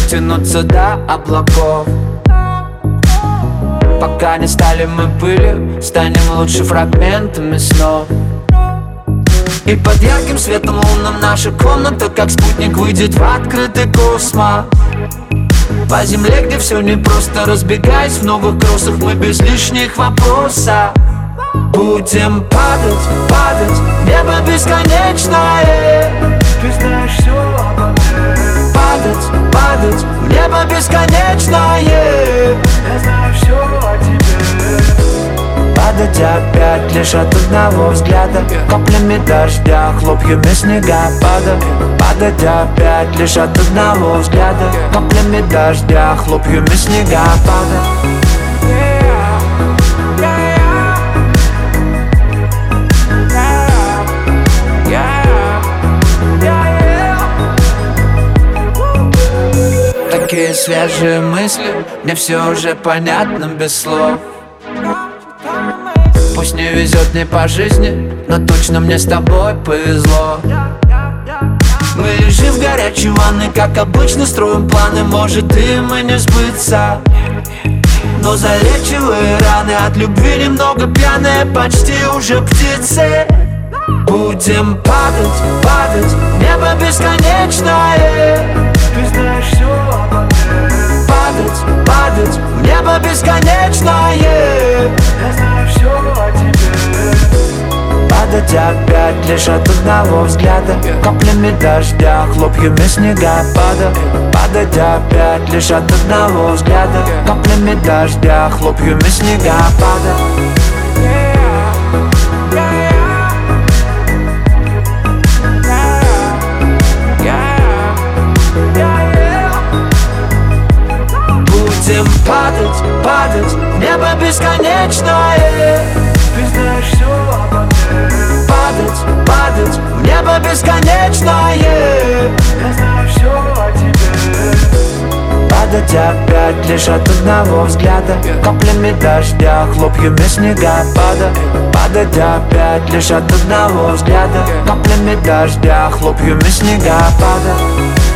дотянуться до облаков. Пока не стали мы пылью, станем лучше фрагментами снов. И под ярким светом лунным наша комната, как спутник, выйдет в открытый космос. По земле, где все непросто, разбегаясь в новых кроссах, мы без лишних вопросов будем падать, падать, небо бесконечное. Ты знаешь все обо мне. Падать, падать, небо бесконечное. Я знаю все о тебе. Падать опять лишь от одного взгляда, каплями дождя, хлопьями снегопада. Падать опять лишь от одного взгляда, каплями дождя, хлопьями снегопада. Такие свежие мысли, мне все уже понятно без слов. Пусть не везет мне по жизни, но точно мне с тобой повезло. Мы лежим в горячей ванной, как обычно строим планы, может им и не сбыться. Но залечивая раны от любви немного пьяные, почти уже птицы. Будем падать, падать, небо бесконечное. Ты знаешь все обо мне. Падать, падать, небо бесконечное. Я знаю все о тебе. Падать опять лишь от одного взгляда, каплями дождя, хлопьями снегопада. Падать опять лишь от одного взгляда, каплями дождя, хлопьями снегопада. Будем падать, падать, небо бесконечное. Ты знаешь все обо мне. Падать, падать, небо бесконечное. Я знаю все о тебе. Падать опять лишь от одного взгляда, каплями дождя, хлопьями снегопада. Падать опять лишь от одного взгляда, каплями дождя, хлопьями снегопада.